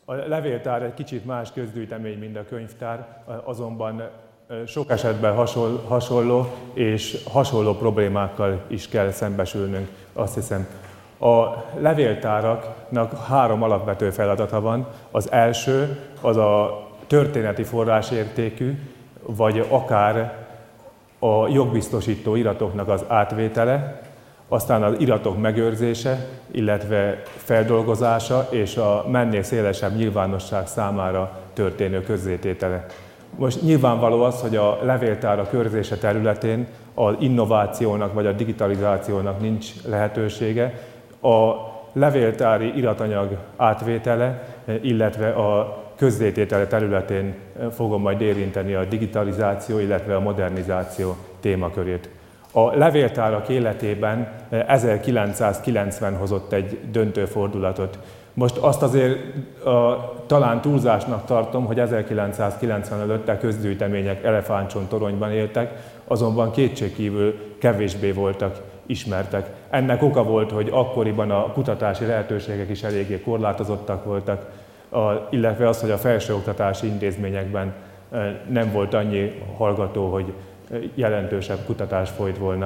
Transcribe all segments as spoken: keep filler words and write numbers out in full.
A levéltár egy kicsit más közgyűjtemény, mint a könyvtár, azonban sok esetben hasonló, és hasonló problémákkal is kell szembesülnünk, azt hiszem. A levéltáraknak három alapvető feladata van. Az első az a történeti forrásértékű, vagy akár a jogbiztosító iratoknak az átvétele, aztán az iratok megőrzése, illetve feldolgozása és a mennél szélesebb nyilvánosság számára történő közzététele. Most nyilvánvaló az, hogy a levéltárak őrzése területén az innovációnak vagy a digitalizációnak nincs lehetősége. A levéltári iratanyag átvétele, illetve a közzététele területén fogom majd érinteni a digitalizáció, illetve a modernizáció témakörét. A levéltárak életében ezerkilencszázkilencven hozott egy döntő fordulatot. Most azt azért a, talán túlzásnak tartom, hogy ezerkilencszázkilencven előtt a közgyűjtemények elefántcsontoronyban éltek, azonban kétségkívül kevésbé voltak ismertek. Ennek oka volt, hogy akkoriban a kutatási lehetőségek is eléggé korlátozottak voltak, a, illetve az, hogy a felsőoktatási intézményekben nem volt annyi hallgató, hogy jelentősebb kutatás folyt volna.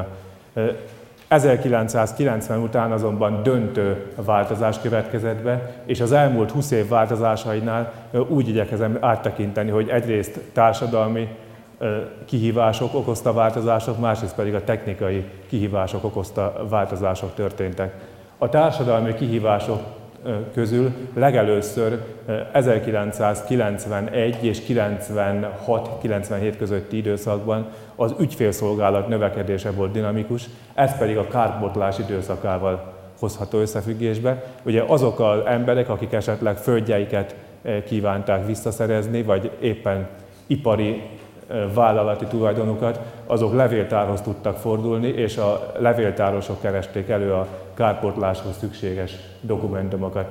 ezerkilencszázkilencven után azonban döntő változás következett be, és az elmúlt húsz év változásainál úgy igyekezem áttekinteni, hogy egyrészt társadalmi kihívások okozta változások, másrészt pedig a technikai kihívások okozta változások történtek. A társadalmi kihívások közül legelőször ezerkilencszázkilencvenegy és kilencvenhat-kilencvenhét közötti időszakban az ügyfélszolgálat növekedése volt dinamikus, ez pedig a kárpótlás időszakával hozható összefüggésbe. Ugye azok az emberek, akik esetleg földjeiket kívánták visszaszerezni, vagy éppen ipari vállalati tulajdonukat, azok levéltárhoz tudtak fordulni, és a levéltárosok keresték elő a kárpótláshoz szükséges dokumentumokat.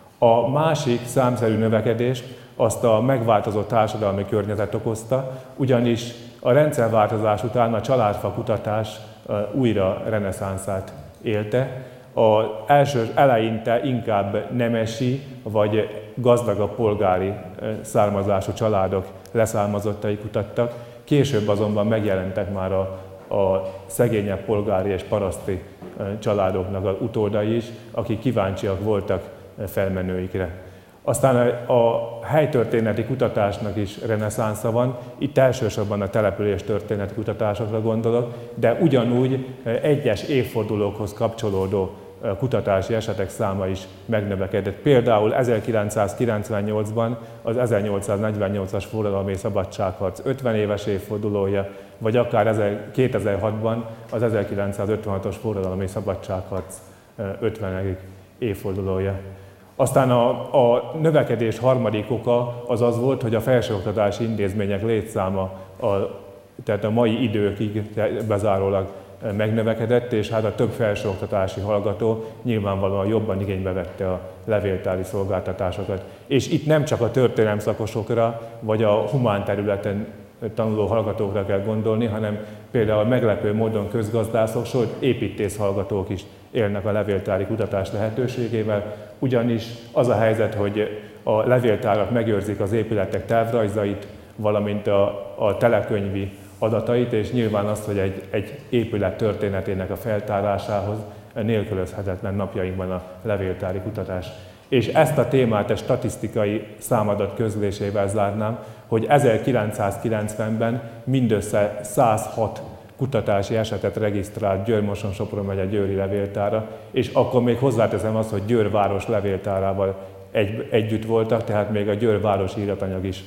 A másik számszerű növekedést azt a megváltozott társadalmi környezet okozta, ugyanis a rendszerváltozás után a családfa kutatás újra reneszánszát élte. Az első eleinte inkább nemesi vagy gazdagabb polgári származású családok leszármazottai kutattak, később azonban megjelentek már a, a szegényebb polgári és paraszti családoknak az utódai is, akik kíváncsiak voltak felmenőikre. Aztán a helytörténeti kutatásnak is reneszánsza van, itt elsősorban a település történeti kutatásokra gondolok, de ugyanúgy egyes évfordulókhoz kapcsolódó kutatási esetek száma is megnövekedett. Például ezerkilencszázkilencvennyolcban az ezernyolcszáznegyvennyolcas forradalmi szabadságharc ötven éves évfordulója, vagy akár kétezer-hatban az ezerkilencszázötvenhatos forradalmi szabadságharc ötvenedik évfordulója. Aztán a, a növekedés harmadik oka az az volt, hogy a felsőoktatási intézmények létszáma, a, tehát a mai időkig bezárólag megnövekedett, és hát a több felsőoktatási hallgató nyilvánvalóan jobban igénybe vette a levéltári szolgáltatásokat. És itt nem csak a történelem szakosokra, vagy a humán területen tanuló hallgatókra kell gondolni, hanem például meglepő módon közgazdászok, sőt építész hallgatók is élnek a levéltári kutatás lehetőségével, ugyanis az a helyzet, hogy a levéltárak megőrzik az épületek tervrajzait, valamint a, a telekönyvi adatait, és nyilván azt, hogy egy, egy épület történetének a feltárásához nélkülözhetetlen napjainkban a levéltári kutatás. És ezt a témát egy statisztikai számadat közlésével zárnám, hogy ezerkilencszázkilencvenben mindössze százhat kutatási esetet regisztrált Győr-Moson-Sopron megye Győri levéltára, és akkor még hozzáteszem azt, hogy Győr város levéltárával egy, együtt voltak, tehát még a Győr városi iratanyag is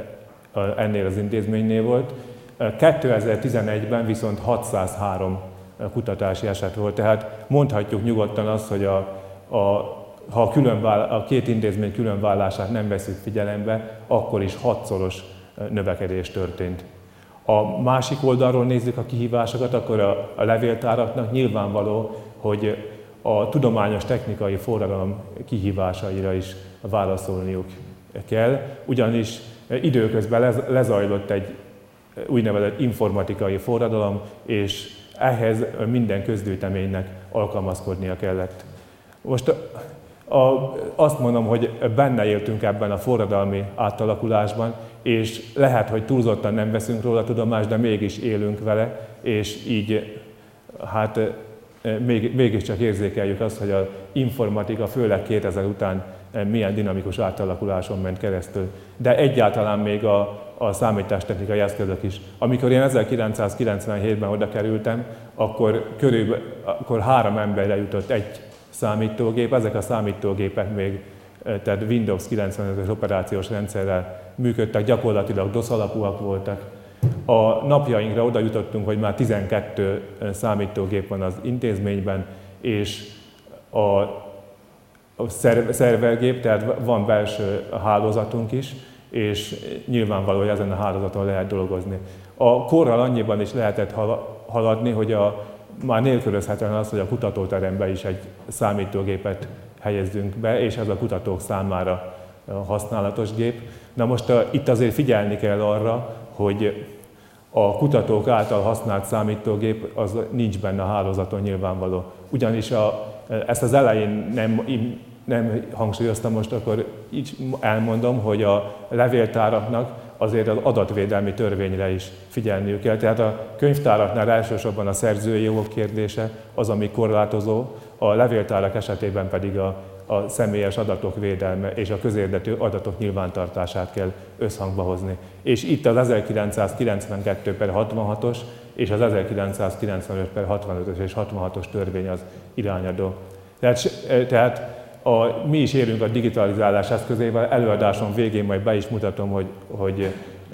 ennél az intézménynél volt. kétezer-tizenegyben viszont hatszázhárom kutatási eset volt, tehát mondhatjuk nyugodtan azt, hogy a, a, ha a, különvál, a két intézmény különvállását nem veszük figyelembe, akkor is hatszoros növekedés történt. A másik oldalról nézzük a kihívásokat, akkor a, a levéltáraknak nyilvánvaló, hogy a tudományos technikai forradalom kihívásaira is válaszolniuk kell, ugyanis időközben lezajlott egy úgynevezett informatikai forradalom, és ehhez minden közgyűjteménynek alkalmazkodnia kellett. Most A, azt mondom, hogy benne éltünk ebben a forradalmi átalakulásban, és lehet, hogy túlzottan nem veszünk róla tudomást, de mégis élünk vele, és így hát még, mégiscsak érzékeljük azt, hogy az informatika főleg kétezer után milyen dinamikus átalakuláson ment keresztül. De egyáltalán még a, a számítástechnikai eszközök is. Amikor én ezerkilencszázkilencvenhétben oda kerültem, akkor körülbelül akkor három emberre jutott egy számítógép. Ezek a számítógépek még tehát Windows kilencvenötös operációs rendszerrel működtek, gyakorlatilag DOS alapúak voltak. A napjainkra oda jutottunk, hogy már tizenkettő számítógép van az intézményben, és a, a szervergép, tehát van belső hálózatunk is, és nyilvánvaló, hogy ezen a hálózaton lehet dolgozni. A korral annyiban is lehetett haladni, hogy a, már nélkülözhetetlen az, hogy a kutatóterembe is egy számítógépet helyezzünk be, és ez a kutatók számára használatos gép. Na most a, itt azért figyelni kell arra, hogy a kutatók által használt számítógép az nincs benne a hálózaton nyilvánvaló. Ugyanis a, ezt az elején nem, nem hangsúlyoztam, most akkor így elmondom, hogy a levéltáraknak azért az adatvédelmi törvényre is figyelniük kell. Tehát a könyvtáraknál elsősorban a szerzői jogok kérdése az, ami korlátozó, a levéltárak esetében pedig a, a személyes adatok védelme és a közérdekű adatok nyilvántartását kell összhangba hozni. És itt az ezerkilencszázkilencvenkettő per hatvanhatos és az ezerkilencszázkilencvenöt per hatvanötös és hatvanhatos törvény az irányadó. Tehát, tehát a, mi is élünk a digitalizálás eszközével, előadásom végén majd be is mutatom, hogy, hogy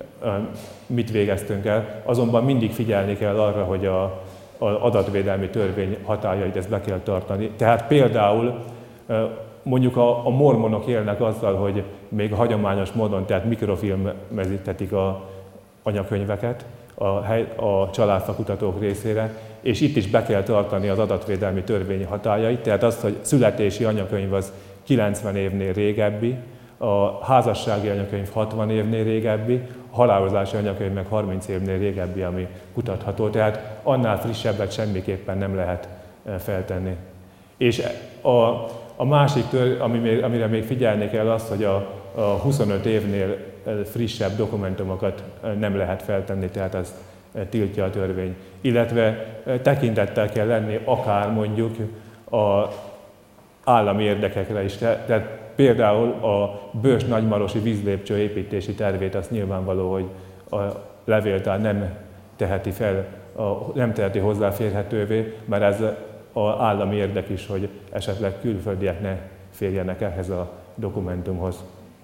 mit végeztünk el. Azonban mindig figyelni kell arra, hogy a az adatvédelmi törvény hatályait ezt be kell tartani. Tehát például mondjuk a, a mormonok élnek azzal, hogy még a hagyományos módon, tehát mikrofilmezítetik a anyakönyveket a, hely, a családfakutatók részére, és itt is be kell tartani az adatvédelmi törvény hatályait, tehát azt, hogy születési anyakönyv az kilencven évnél régebbi, a házassági anyakönyv hatvan évnél régebbi, a halálozási anyakönyv meg harminc évnél régebbi, ami kutatható, tehát annál frissebbet semmiképpen nem lehet feltenni. És a, a másik tör, ami még, amire még figyelni kell az, hogy a, a huszonöt évnél frissebb dokumentumokat nem lehet feltenni, tehát ezt tiltja a törvény. Illetve tekintettel kell lenni akár mondjuk a állami érdekekre is. Tehát például a Bős nagymarosi vízlépcső építési tervét, az nyilvánvaló, hogy a levéltár nem teheti fel, a, nem teheti hozzáférhetővé, mert ez az állami érdek is, hogy esetleg külföldiek ne férjenek ehhez a dokumentumhoz.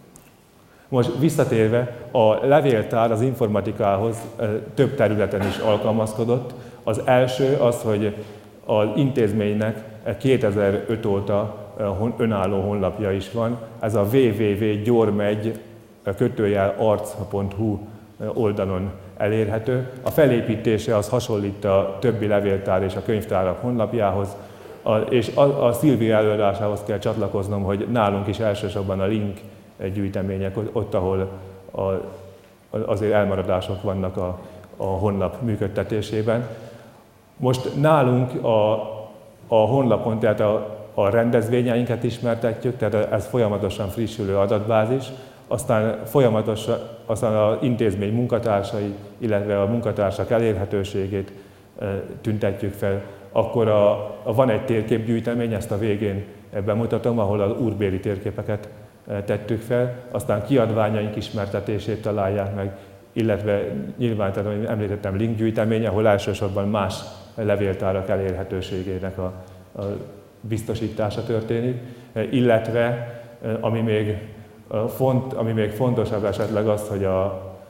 Most visszatérve, a levéltár az informatikához több területen is alkalmazkodott. Az első az, hogy az intézménynek kétezer-öt óta önálló honlapja is van. Ez a double-u double-u double-u pont gyormegy kötőjel arc pont hu oldalon elérhető. A felépítése az hasonlít a többi levéltár és a könyvtárak honlapjához, a, és a, a Szilvia előadásához kell csatlakoznom, hogy nálunk is elsősorban a link gyűjtemények, ott, ahol a, azért elmaradások vannak a, a honlap működtetésében. Most nálunk a, a honlapon, tehát a, a rendezvényeinket ismertetjük, tehát ez folyamatosan frissülő adatbázis, aztán folyamatosan aztán az intézmény munkatársai, illetve a munkatársak elérhetőségét tüntetjük fel. Akkor a, a, van egy térképgyűjtemény, ezt a végén bemutatom, ahol az úrbéli térképeket tettük fel, aztán kiadványaink ismertetését találják meg, illetve nyilván, tehát, amit említettem, linkgyűjtemény, ahol elsősorban más levéltárak elérhetőségének a, a biztosítása történik, illetve ami még, font, ami még fontosabb esetleg az, hogy a,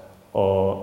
a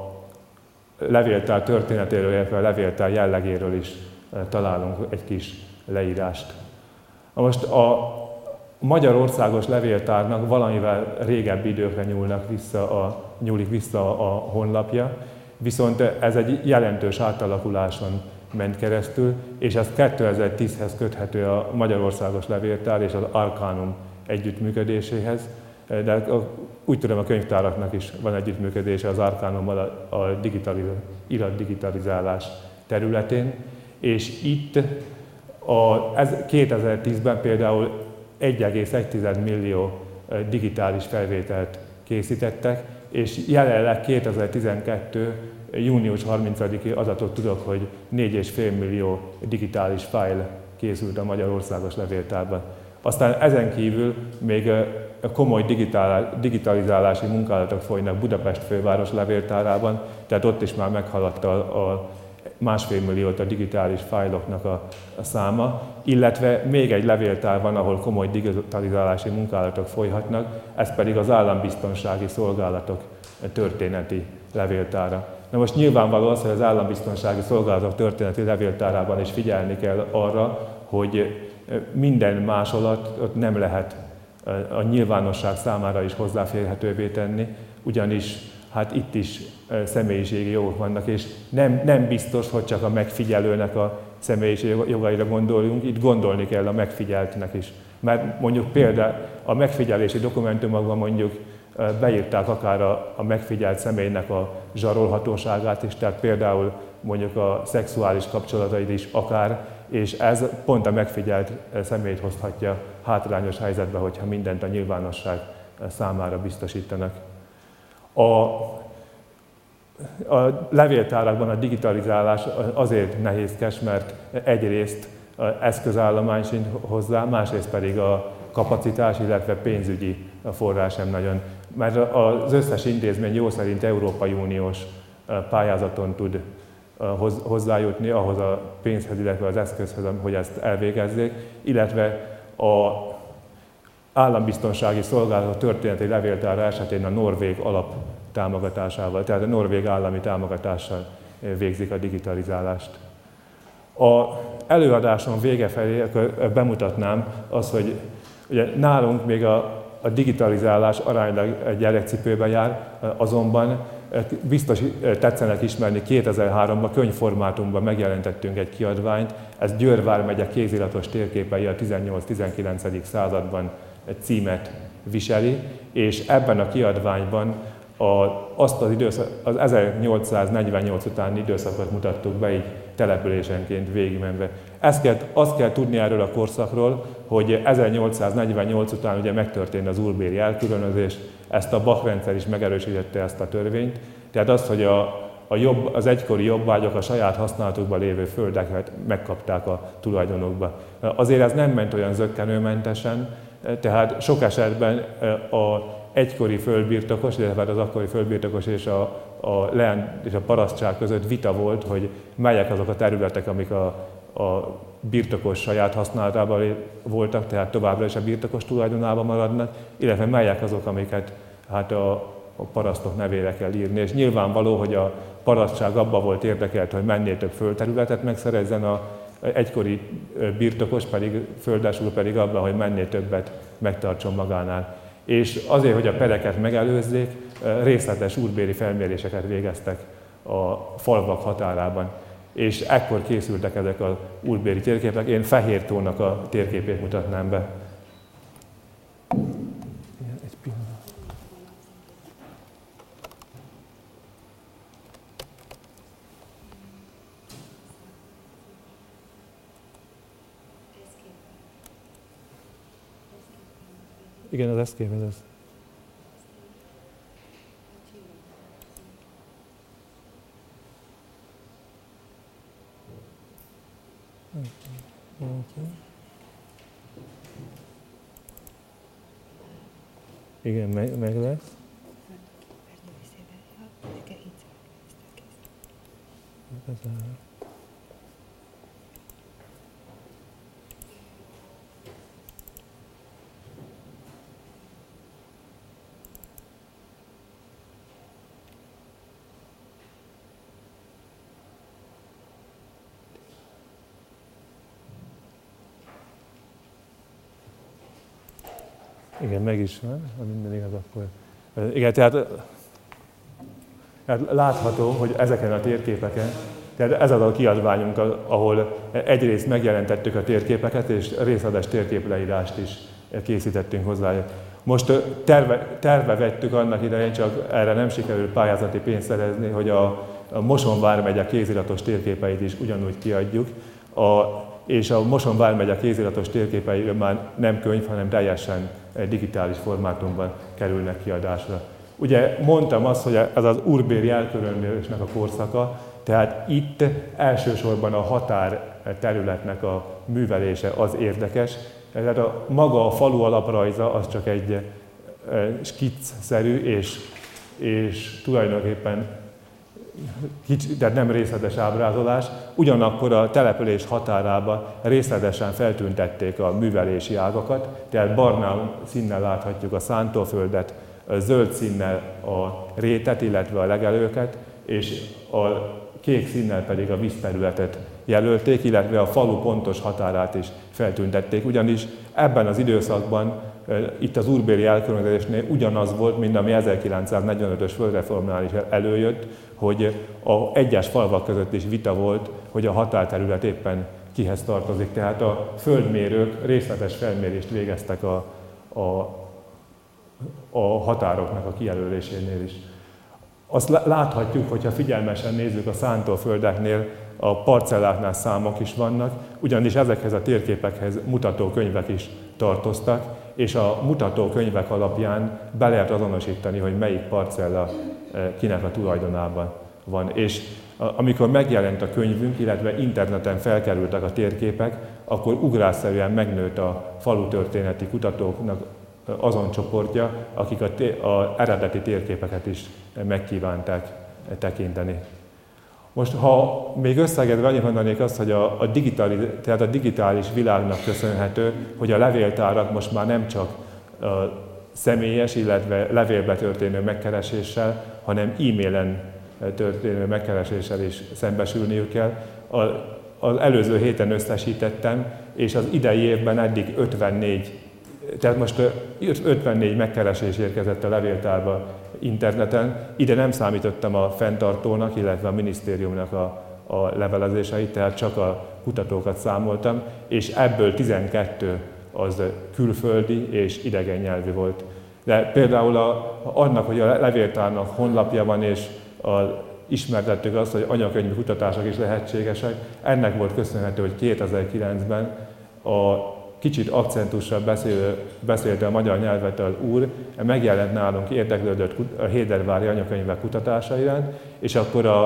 levéltár történetéről, illetve a levéltár jellegéről is találunk egy kis leírást. Most a Magyarországos levéltárnak valamivel régebbi időkre nyúlnak vissza a, nyúlik vissza a honlapja, viszont ez egy jelentős átalakuláson ment keresztül, és ez kétezer-tízhez köthető a Magyarországos Levéltár és az Arcanum együttműködéséhez, de úgy tudom, a könyvtáraknak is van együttműködése az Arcanummal a, a digitaliz, iratdigitalizálás területén, és itt a, ez kétezer-tízben például egy egész egy millió digitális felvételt készítettek, és jelenleg kétezer-tizenkettő. június harmincadiki adatot tudok, hogy négy egész öt millió digitális fájl készült a Magyarországos Levéltárban. Aztán ezen kívül még komoly digitalizálási munkálatok folynak Budapest főváros levéltárában, tehát ott is már meghaladta a másfél milliót a digitális fájloknak a, a száma, illetve még egy levéltár van, ahol komoly digitalizálási munkálatok folyhatnak, ez pedig az Állambiztonsági Szolgálatok történeti levéltára. Na most nyilvánvaló az, hogy az Állambiztonsági Szolgálatok történeti levéltárában is figyelni kell arra, hogy minden másolat nem lehet a nyilvánosság számára is hozzáférhetővé tenni, ugyanis hát itt is személyiségi jogok vannak, és nem, nem biztos, hogy csak a megfigyelőnek a személyiségi jogaira gondoljunk, itt gondolni kell a megfigyeltnek is. Mert mondjuk például a megfigyelési dokumentumokban mondjuk beírták akár a, a megfigyelt személynek a zsarolhatóságát is, tehát például mondjuk a szexuális kapcsolatait is akár, és ez pont a megfigyelt személyt hozhatja hátrányos helyzetbe, hogyha mindent a nyilvánosság számára biztosítanak. A, a levéltárakban a digitalizálás azért nehézkes, mert egyrészt eszközállomány sincs hozzá, másrészt pedig a kapacitás, illetve pénzügyi forrás sem nagyon. Mert az összes intézmény jó szerint Európai Uniós pályázaton tud hozzájutni ahhoz a pénzhez, illetve az eszközhöz, hogy ezt elvégezzék, illetve a Állambiztonsági Szolgálat történeti levéltára esetén a norvég alap támogatásával, tehát a norvég állami támogatással végzik a digitalizálást. A előadásom vége felé bemutatnám azt, hogy ugye nálunk még a, a digitalizálás aránylag gyerekcipőben jár, azonban biztos tetszenek ismerni, kétezer-háromban könyvformátumban megjelentettünk egy kiadványt, ez Győr vármegye kéziratos térképei a tizennyolc-tizenkilencedik században címet viseli, és ebben a kiadványban a, azt az, időszak, az ezernyolcszáznegyvennyolc utáni időszakot mutattuk be, így településenként végigmenve. Ezt kell, azt kell tudni erről a korszakról, hogy ezernyolcszáznegyvennyolc után ugye megtörtént az úrbéri elkülönözés, ezt a Bach-rendszer is megerősítette ezt a törvényt. Tehát az, hogy a, a jobb, az egykori jobbágyok a saját használatukban lévő földeket megkapták a tulajdonokba. Azért ez nem ment olyan zökkenőmentesen, tehát sok esetben a egykori földbirtokos, illetve az akkori földbirtokos és a, a leány és a parasztság között vita volt, hogy melyek azok a területek, amik a, a birtokos saját használatában voltak, tehát továbbra is a birtokos tulajdonában maradnak, illetve melyek azok, amiket hát a, a parasztok nevére kell írni. És nyilvánvaló, hogy a parasztság abban volt érdekelt, hogy mennél több földterületet megszerezzen, a egykori birtokos pedig, földes úr pedig abban, hogy mennél többet megtartson magánál. És azért, hogy a pereket megelőzzék, részletes úrbéri felméréseket végeztek a falvak határában. És ekkor készültek ezek az úrbéri térképek. Én Fehértónak a térképét mutatnám be. Egy pillanat. Igen, az eszkép ez. Igen, meg, meg lesz. Igen, meg is van, ha minden igaz, akkor... Igen, tehát, tehát látható, hogy ezeken a térképeken, tehát ez az a kiadványunk, ahol egyrészt megjelentettük a térképeket, és részletes térképleírást is készítettünk hozzájuk. Most terve, terve vettük annak idején, csak erre nem sikerült pályázati pénzt szerezni, hogy a, a Moson vármegye kéziratos térképeit is ugyanúgy kiadjuk. A és a Moson vármegye kéziratos térképei már nem könyv, hanem teljesen digitális formátumban kerülnek kiadásra. Ugye mondtam azt, hogy ez az urbéri elkülönülésnek a korszaka, tehát itt elsősorban a határ területnek a művelése az érdekes. Tehát a, maga a falu alaprajza az csak egy skicszerű és, és tulajdonképpen kicsi, de nem részletes ábrázolás, ugyanakkor a település határában részletesen feltüntették a művelési ágakat, tehát barna színnel láthatjuk a szántóföldet, zöld színnel a rétet, illetve a legelőket, és a kék színnel pedig a vízterületet jelölték, illetve a falu pontos határát is feltüntették, ugyanis ebben az időszakban itt az urbéri elkülönítésnél ugyanaz volt, mint ami ezerkilencszáznegyvenötös földreformnál is előjött, hogy a egyes falvak között is vita volt, hogy a határterület éppen kihez tartozik. Tehát a földmérők részletes felmérést végeztek a, a, a határoknak a kijelölésénél is. Azt láthatjuk, hogyha figyelmesen nézzük a szántóföldeknél, a parcelláknál számok is vannak, ugyanis ezekhez a térképekhez mutatókönyvek is tartoztak, és a mutatókönyvek alapján be lehet azonosítani, hogy melyik parcella kinek a tulajdonában van. És amikor megjelent a könyvünk, illetve interneten felkerültek a térképek, akkor ugrásszerűen megnőtt a falutörténeti kutatóknak azon csoportja, akik az eredeti térképeket is megkívánták tekinteni. Most, ha még összegedve annyit mondanék azt, hogy a, a, digitális, tehát a digitális világnak köszönhető, hogy a levéltárak most már nem csak a személyes, illetve levélbe történő megkereséssel, hanem e-mailen történő megkereséssel is szembesülniük kell. A, az előző héten összesítettem, és az idei évben eddig ötvennégy, tehát most ötvennégy megkeresés érkezett a levéltárba interneten. Ide nem számítottam a fenntartónak, illetve a minisztériumnak a, a levelezéseit, tehát csak a kutatókat számoltam, és ebből tizenkettő az külföldi és idegen nyelvű volt. De például a, annak, hogy a levéltárnak honlapja van, és a, ismertettük azt, hogy anyakönyvi kutatások is lehetségesek, ennek volt köszönhető, hogy kétezer-kilencben a kicsit akcentussal beszél, beszélte a magyar nyelvet az úr, megjelent nálunk, érdeklődött a hédervári anyakönyvek kutatása iránt, és akkor a,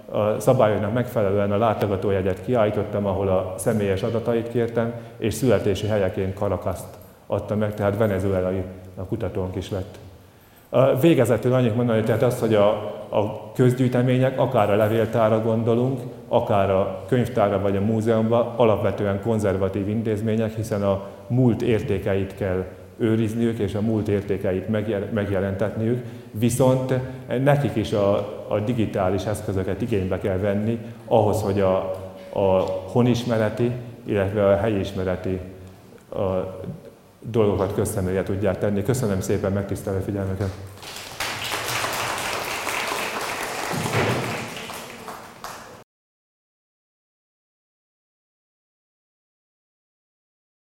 a szabályoknak megfelelően a látogatójegyet kiállítottam, ahol a személyes adatait kértem, és születési helyeként Caracast adta meg, tehát venezuelai a kutatónk is lett. Végezetül annyit mondani, tehát az, hogy a, a közgyűjtemények, akár a levéltárra gondolunk, akár a könyvtárra vagy a múzeumban, alapvetően konzervatív intézmények, hiszen a múlt értékeit kell őrizniük, és a múlt értékeit megjelentetniük, viszont nekik is a, a digitális eszközöket igénybe kell venni, ahhoz, hogy a, a honismereti, illetve a helyismereti a dolgokat közszemlélre tudják tenni. Köszönöm szépen megtisztelő figyelmüket!